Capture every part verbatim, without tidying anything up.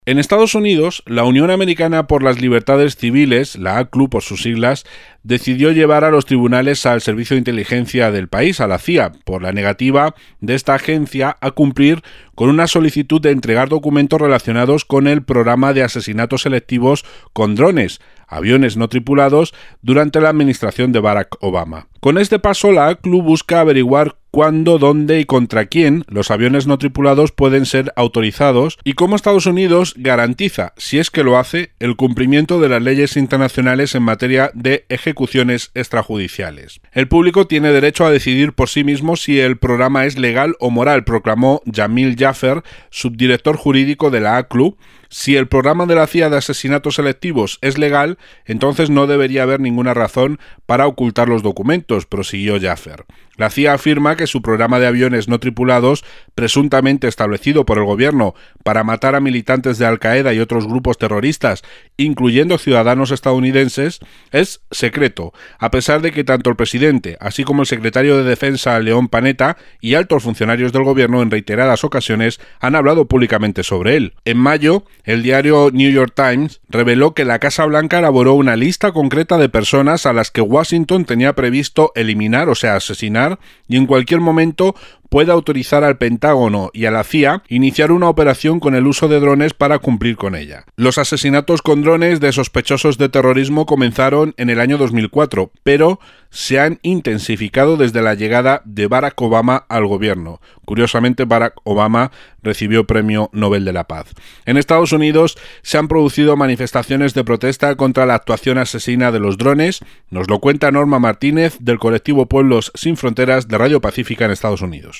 En Estados Unidos, la Unión Americana por las Libertades Civiles, la A C L U por sus siglas, decidió llevar a los tribunales al Servicio de Inteligencia del país, a la C I A, por la negativa de esta agencia a cumplir con una solicitud de entregar documentos relacionados con el programa de asesinatos selectivos con drones, aviones no tripulados, durante la administración de Barack Obama. Con este paso, la A C L U busca averiguar cuándo, dónde y contra quién los aviones no tripulados pueden ser autorizados y cómo Estados Unidos garantiza, si es que lo hace, el cumplimiento de las leyes internacionales en materia de ejecuciones extrajudiciales. El público tiene derecho a decidir por sí mismo si el programa es legal o moral, proclamó Jamil Jaffer, subdirector jurídico de la A C L U. Si el programa de la C I A de asesinatos selectivos es legal, entonces no debería haber ninguna razón para ocultar los documentos, prosiguió Jaffer. La C I A afirma que su programa de aviones no tripulados, presuntamente establecido por el gobierno para matar a militantes de Al-Qaeda y otros grupos terroristas, incluyendo ciudadanos estadounidenses, es secreto, a pesar de que tanto el presidente, así como el secretario de Defensa, León Panetta, y altos funcionarios del gobierno en reiteradas ocasiones han hablado públicamente sobre él. En mayo, el diario New York Times reveló que la Casa Blanca elaboró una lista concreta de personas a las que Washington tenía previsto eliminar, o sea, asesinar, y en cualquier momento puede autorizar al Pentágono y a la C I A iniciar una operación con el uso de drones para cumplir con ella. Los asesinatos con drones de sospechosos de terrorismo comenzaron en el año dos mil cuatro, pero se han intensificado desde la llegada de Barack Obama al gobierno. Curiosamente, Barack Obama recibió Premio Nobel de la Paz. En Estados Unidos se han producido manifestaciones de protesta contra la actuación asesina de los drones. Nos lo cuenta Norma Martínez, del colectivo Pueblos Sin Fronteras de Radio Pacífica en Estados Unidos.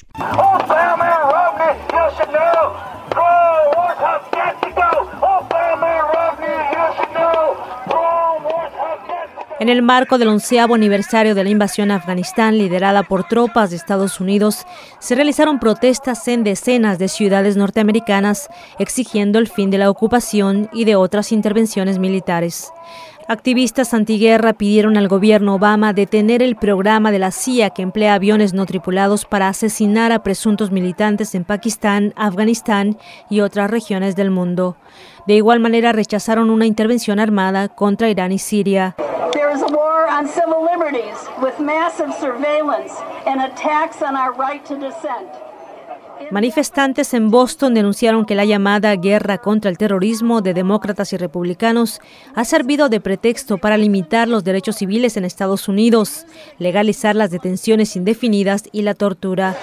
En el marco del onceavo aniversario de la invasión a Afganistán liderada por tropas de Estados Unidos, se realizaron protestas en decenas de ciudades norteamericanas exigiendo el fin de la ocupación y de otras intervenciones militares. Activistas antiguerra pidieron al gobierno Obama detener el programa de la C I A que emplea aviones no tripulados para asesinar a presuntos militantes en Pakistán, Afganistán y otras regiones del mundo. De igual manera rechazaron una intervención armada contra Irán y Siria. There is a war on civil liberties with massive surveillance and attacks on our right to dissent. Manifestantes en Boston denunciaron que la llamada guerra contra el terrorismo de demócratas y republicanos ha servido de pretexto para limitar los derechos civiles en Estados Unidos, legalizar las detenciones indefinidas y la tortura.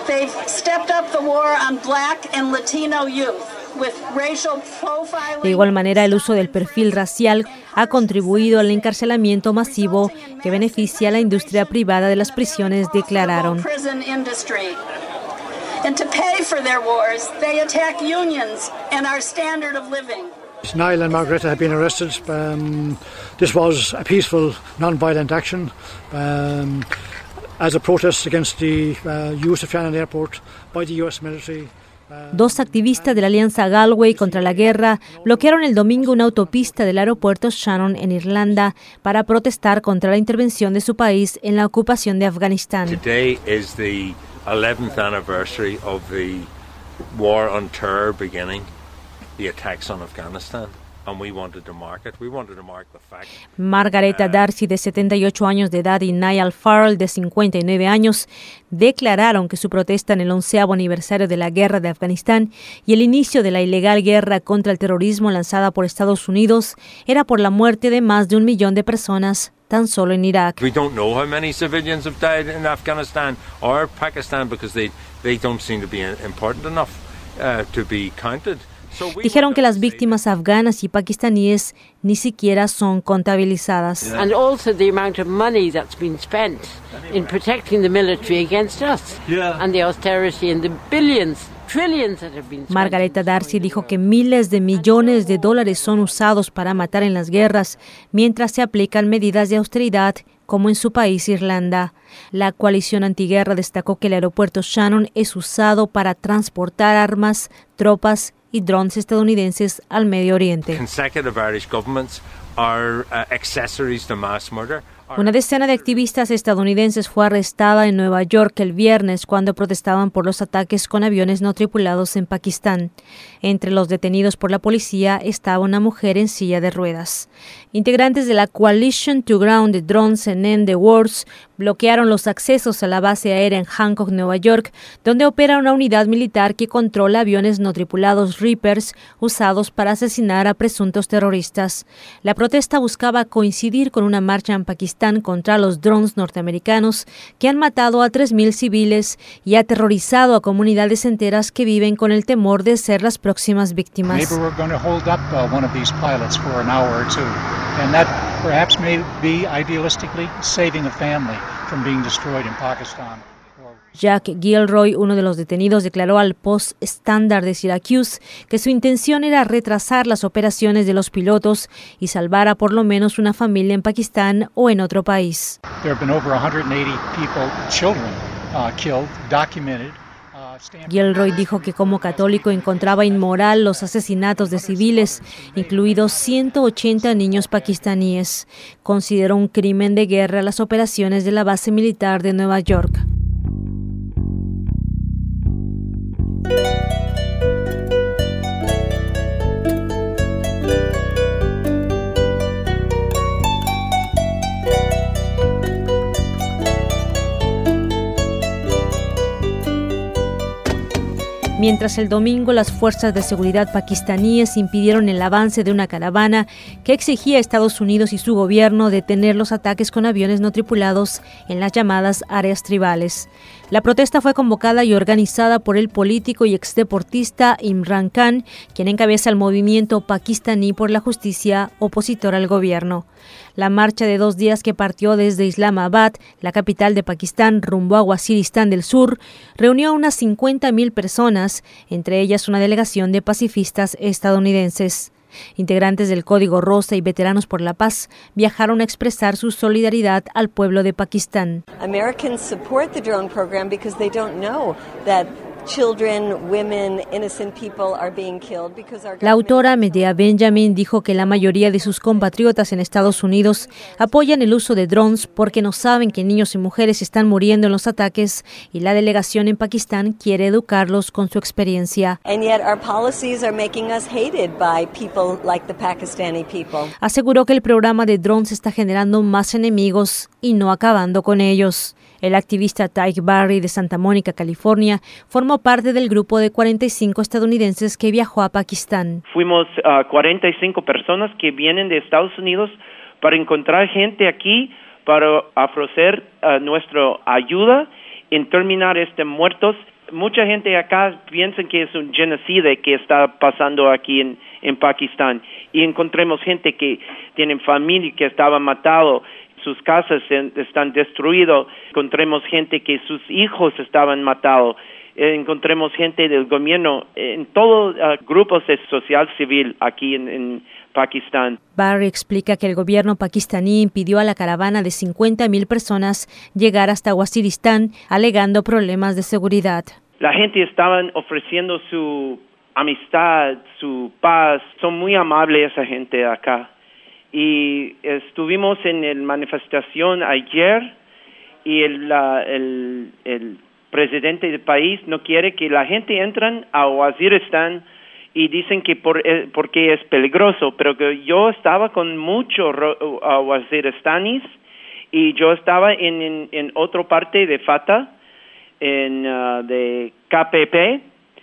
De igual manera, el uso del perfil racial ha contribuido al encarcelamiento masivo que beneficia a la industria privada de las prisiones, declararon. And to pay for their wars, they attack unions and our standard of living. Niall and Margaretta have been arrested. Um, this was a peaceful, non-violent action um, as a protest against the uh, use of Shannon Airport by the U S military. Dos activistas de la Alianza Galway contra la guerra bloquearon el domingo una autopista del aeropuerto Shannon en Irlanda para protestar contra la intervención de su país en la ocupación de Afganistán. Today is the eleventh anniversary of the war on terror beginning, the attacks on Afghanistan, and we wanted to mark it. We wanted to mark the fact. Margaretta Darcy, de setenta y ocho años de edad, y Niall Farrell, de cincuenta y nueve años, declararon que su protesta en el onceavo aniversario de la guerra de Afganistán y el inicio de la ilegal guerra contra el terrorismo lanzada por Estados Unidos era por la muerte de más de un millón de personas tan solo en Irak. We don't know how many civilians have died in Afghanistan or Pakistan because they they don't seem to be important enough uh, to be counted. Dijeron que las víctimas afganas y pakistaníes ni siquiera son contabilizadas. And also the amount of money that's been spent in protecting the military against us and the austerity and the billions. Margaretta Darcy dijo que miles de millones de dólares son usados para matar en las guerras, mientras se aplican medidas de austeridad, como en su país, Irlanda. La coalición antiguerra destacó que el aeropuerto Shannon es usado para transportar armas, tropas y drones estadounidenses al Medio Oriente. Consecutive Irish governments are uh, accessories to mass murder. Una decena de activistas estadounidenses fue arrestada en Nueva York el viernes cuando protestaban por los ataques con aviones no tripulados en Pakistán. Entre los detenidos por la policía estaba una mujer en silla de ruedas. Integrantes de la Coalition to Ground the Drones and End the Wars bloquearon los accesos a la base aérea en Hancock, Nueva York, donde opera una unidad militar que controla aviones no tripulados Reapers usados para asesinar a presuntos terroristas. La protesta buscaba coincidir con una marcha en Pakistán contra los drones norteamericanos que han matado a tres mil civiles y aterrorizado a comunidades enteras que viven con el temor de ser las próximas víctimas. And that perhaps may be idealistically saving a family from being destroyed in Pakistan. Jack Gilroy, uno de los detenidos, declaró al Post Standard de Syracuse que su intención era retrasar las operaciones de los pilotos y salvar a por lo menos una familia en Pakistán o en otro país. There have been over one hundred eighty people, children, uh, killed, documented. Gilroy dijo que como católico encontraba inmoral los asesinatos de civiles, incluidos ciento ochenta niños pakistaníes. Consideró un crimen de guerra las operaciones de la base militar de Nueva York. Mientras el domingo las fuerzas de seguridad pakistaníes impidieron el avance de una caravana que exigía a Estados Unidos y su gobierno detener los ataques con aviones no tripulados en las llamadas áreas tribales. La protesta fue convocada y organizada por el político y exdeportista Imran Khan, quien encabeza el movimiento pakistaní por la justicia opositor al gobierno. La marcha de dos días que partió desde Islamabad, la capital de Pakistán, rumbo a Waziristán del Sur, reunió a unas cincuenta mil personas, entre ellas una delegación de pacifistas estadounidenses. Integrantes del Código Rosa y Veteranos por la Paz viajaron a expresar su solidaridad al pueblo de Pakistán. Americans support the drone program because they don't know that children, women, innocent people are being killed because our La autora Medea Benjamin dijo que la mayoría de sus compatriotas en Estados Unidos apoyan el uso de drones porque no saben que niños y mujeres están muriendo en los ataques y la delegación en Pakistán quiere educarlos con su experiencia. And yet our policies are making us hated by people like the Pakistani people. Aseguró que el programa de drones está generando más enemigos y no acabando con ellos. El activista Tyke Barry de Santa Mónica, California, formó parte del grupo de cuarenta y cinco estadounidenses que viajó a Pakistán. Fuimos uh, cuarenta y cinco personas que vienen de Estados Unidos para encontrar gente aquí, para ofrecer uh, nuestra ayuda en terminar este muertos. Mucha gente acá piensa que es un genocidio que está pasando aquí en, en Pakistán. Y encontremos gente que tienen familia que estaba matado. Sus casas están destruidas, encontremos gente que sus hijos estaban matados, encontremos gente del gobierno, en todos uh, grupos de social civil aquí en, en Pakistán. Barry explica que el gobierno pakistaní impidió a la caravana de cincuenta mil personas llegar hasta Waziristán, alegando problemas de seguridad. La gente estaba ofreciendo su amistad, su paz, son muy amables esa gente acá. Y estuvimos en la manifestación ayer y el, la, el, el presidente del país no quiere que la gente entre a Waziristán y dicen que por, porque es peligroso, pero que yo estaba con muchos uh, waziristaníes y yo estaba en, en, en otra parte de Fatah, en uh, de K P P,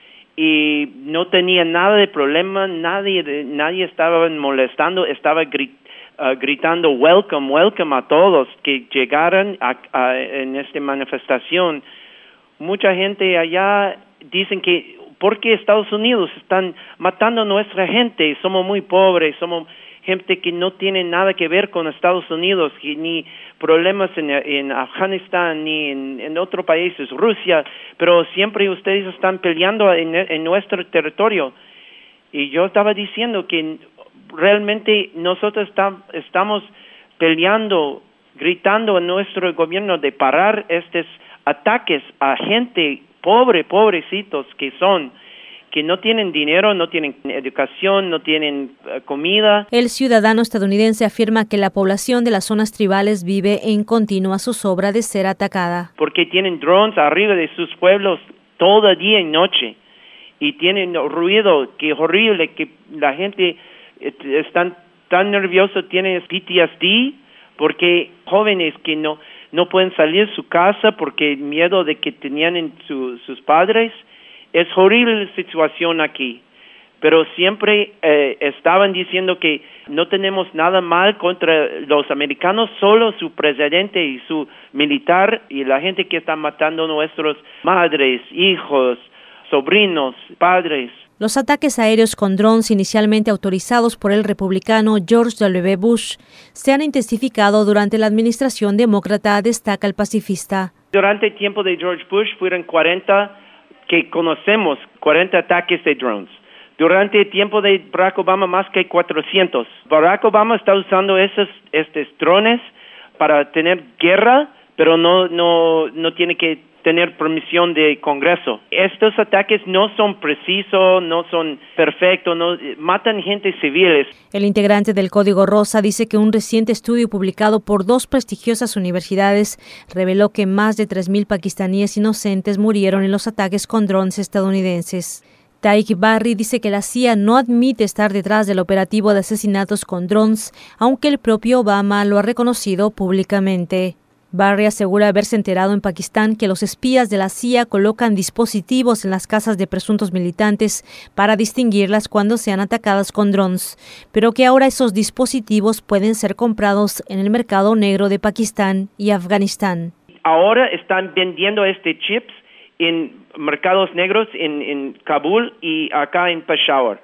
y no tenía nada de problema, nadie nadie estaba molestando, estaba grit, uh, gritando welcome, welcome a todos que llegaran a, a, en esta manifestación. Mucha gente allá dicen que porque Estados Unidos están matando a nuestra gente, somos muy pobres, somos gente que no tiene nada que ver con Estados Unidos, que ni problemas en, en Afganistán ni en, en otros países, Rusia, pero siempre ustedes están peleando en, en nuestro territorio. Y yo estaba diciendo que realmente nosotros está, estamos peleando, gritando a nuestro gobierno de parar estos ataques a gente pobre, pobrecitos que son, que no tienen dinero, no tienen educación, no tienen uh, comida. El ciudadano estadounidense afirma que la población de las zonas tribales vive en continua zozobra de ser atacada. Porque tienen drones arriba de sus pueblos todo día y noche y tienen ruido que es horrible, que la gente está tan nerviosa, tiene P T S D, porque jóvenes que no no pueden salir de su casa porque miedo de que tenían en su, sus padres. Es horrible la situación aquí, pero siempre eh, estaban diciendo que no tenemos nada mal contra los americanos, solo su presidente y su militar y la gente que está matando a nuestros madres, hijos, sobrinos, padres. Los ataques aéreos con drones inicialmente autorizados por el republicano George W. Bush se han intensificado durante la administración demócrata, destaca el pacifista. Durante el tiempo de George Bush fueron cuarenta que conocemos, cuarenta ataques de drones. Durante el tiempo de Barack Obama más que cuatrocientos. Barack Obama está usando esos estos drones para tener guerra, pero no no no tiene que tener permisión de Congreso. Estos ataques no son precisos, no son perfectos, no matan gente civiles. El integrante del Código Rosa dice que un reciente estudio publicado por dos prestigiosas universidades reveló que más de tres mil pakistaníes inocentes murieron en los ataques con drones estadounidenses. Tariq Barry dice que la C I A no admite estar detrás del operativo de asesinatos con drones, aunque el propio Obama lo ha reconocido públicamente. Barry asegura haberse enterado en Pakistán que los espías de la C I A colocan dispositivos en las casas de presuntos militantes para distinguirlas cuando sean atacadas con drones, pero que ahora esos dispositivos pueden ser comprados en el mercado negro de Pakistán y Afganistán. Ahora están vendiendo este chips en mercados negros en, en Kabul y acá en Peshawar,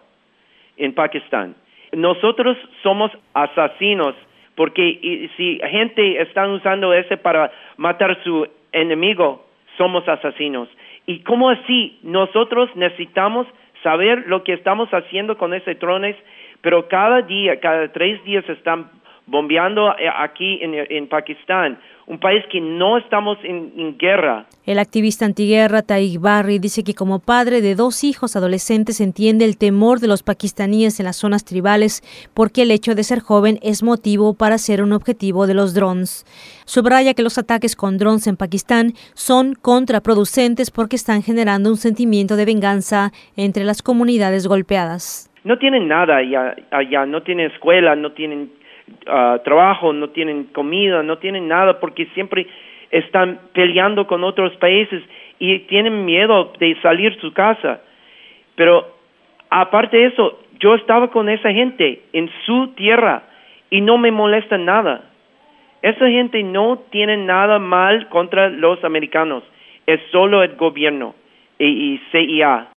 en Pakistán. Nosotros somos asesinos. Porque si gente está usando ese para matar a su enemigo, somos asesinos. ¿Y cómo así? Nosotros necesitamos saber lo que estamos haciendo con esos drones, pero cada día, cada tres días están bombeando aquí en, en Pakistán, un país que no estamos en, en guerra. El activista antiguerra Tariq Barry dice que como padre de dos hijos adolescentes entiende el temor de los pakistaníes en las zonas tribales porque el hecho de ser joven es motivo para ser un objetivo de los drones. Subraya que los ataques con drones en Pakistán son contraproducentes porque están generando un sentimiento de venganza entre las comunidades golpeadas. No tienen nada allá, allá no tienen escuela, no tienen Uh, trabajo, no tienen comida, no tienen nada porque siempre están peleando con otros países y tienen miedo de salir de su casa. Pero aparte de eso, yo estaba con esa gente en su tierra y no me molesta nada. Esa gente no tiene nada mal contra los americanos, es solo el gobierno y, y C I A.